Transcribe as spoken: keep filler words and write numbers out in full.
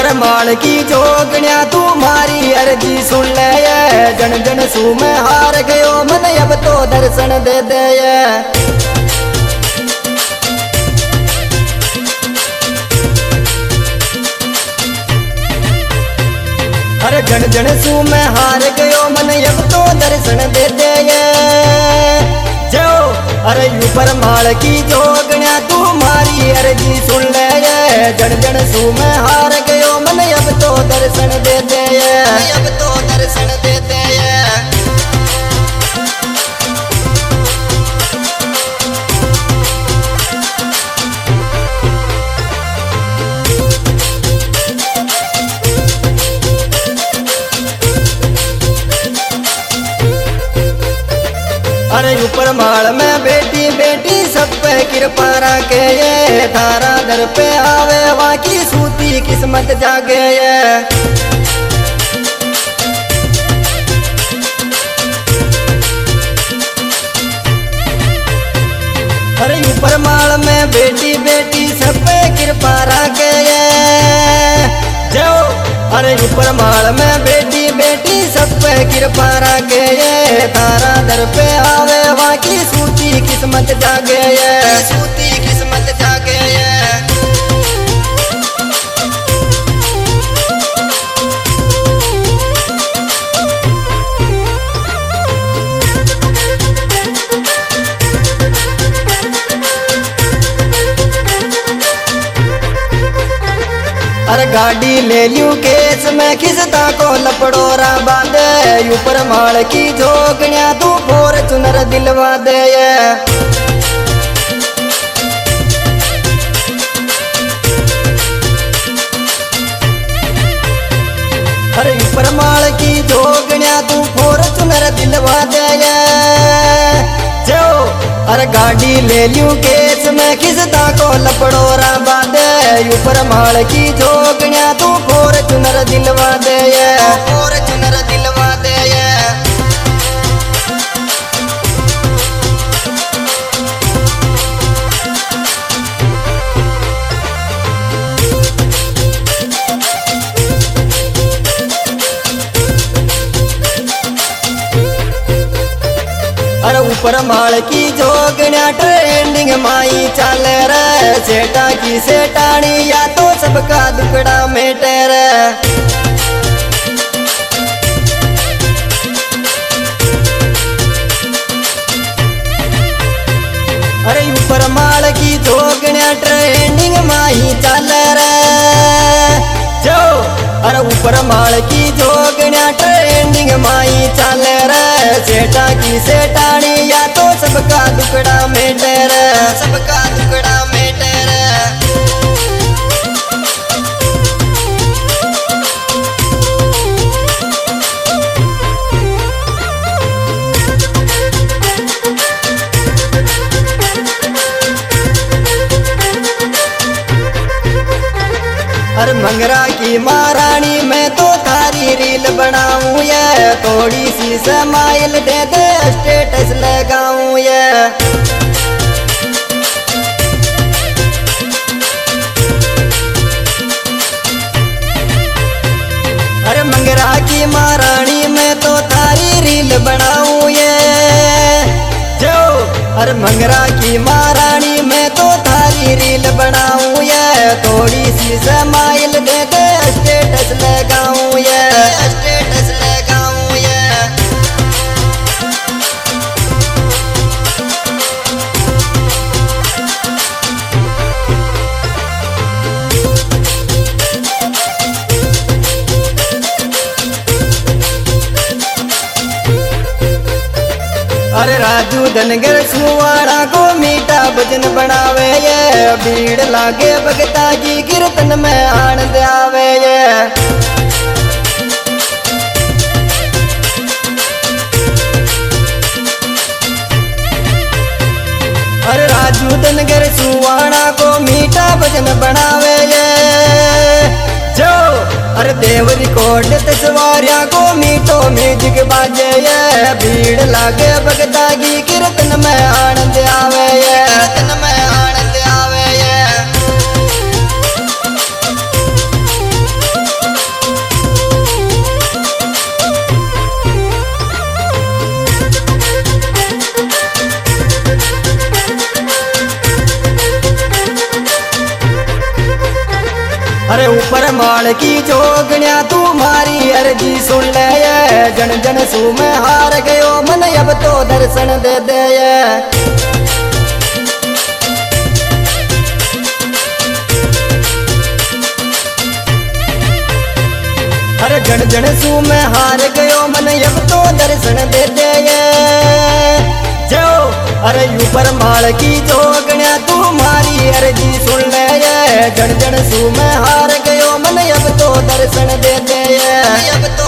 ऊपर माल की जोगण्या तुम्हारी अर्जी सुन ले ये जन जन सू में हार गयो मन अब तो दर्शन दे दे ये। अरे जन जन सू में हार गयो मन अब तो दर्शन दे दे ये जो। अरे ऊपर माल की जोगण्या तुम्हारी अर्जी सुन ले ये जन जन सू में हार गयो मन अब तो दर्शन दे दे ये अब तो दर्शन दे दे ये। अरे ऊपर माल में बेटी बेटी सब पे कृपा रखे ये थारा दर पे आवे वहाँ की सूती किस्मत जागे ये। अरे ऊपर माल में बेटी बेटी सब पे कृपा रखे ये जो। अरे ऊपर माल में बेटी बेटी सब पे कृपा रखे ये तारा दर पे आवे वहाँ की सूती किस्मत जागे ये सूती किस्मत जागे ये। अरे गाड़ी ले लियो केस में खिसता को लपड़ोरा बांधे ऊपर माल की जोगण्या तू फोर चुनर दिलवा दे ये। अरे ऊपर माल की जोगण्या तू फोर चुनर दिलवा दे ये जो। अरे गाड़ी ले लियो केस में खिसता को लपड़ोरा बांधे ऊपर माल की जोगण्या तू फोर चुनर दिलवा दे ये फोर चुनर दिलवा दे ये। अरे ऊपर माल की जोगण्या ट्रेंडिंग माई चल रे सेटा की सेटानी या तो सबका दुकड़ा मेटे रे। अरे ऊपर माल की जोगण्या ट्रेंडिंग माई चल रे जो। अरे ऊपर माल की जोगण्या ट्रेंडिंग माई चल रे सेटा की सेटानी या तो सबका दुकड़ा मेटे रे सबका दुकड़ा मेटे रे। अरे मंगरा की महारानी मैं तो थारी रील बनाऊं ये थोड़ी सी समाइल दे दे स्टेटस लगाऊं ये। अरे मंगरा की महारानी मैं तो थारी रील बनाऊं ये जो। अरे मंगरा की महारानी मैं तो थारी रील बनाऊं ये थोड़ी सी समाइल दे दे स्टेटस लगाऊं ये स्टेटस लगाऊं ये। अरे राजू धनगर सुवाड़ा को मीठा भजन बनावे ये भीड़ लागे भगता की कीर्तन में आनंद आवे ये। अरे राजू धनगर सुवाड़ा को मीठा भजन बनावे ये जो। अरे देव रिकॉर्ड तस्वारिया को मीठो म्यूजिक बाजे ये भीड़ लागे भगता की कीर्तन में आनंद आवे ये कीर्तन में आनंद आवे ये। अरे ऊपर माल की जोगण्या तू मारी अर्जी सुन ले ये जन जन सू मैं हार गयो मन अब तो दर्शन दे दे ये अरे जन जन सू मैं हार गयो मन अब तो दर्शन दे दे ये जो अरे ऊपर माल की जोगण्या तू मारी अर्जी सुन ले ये जन जन सू मैं हार गयो मन अब तो दर्शन दे दे ये अब तो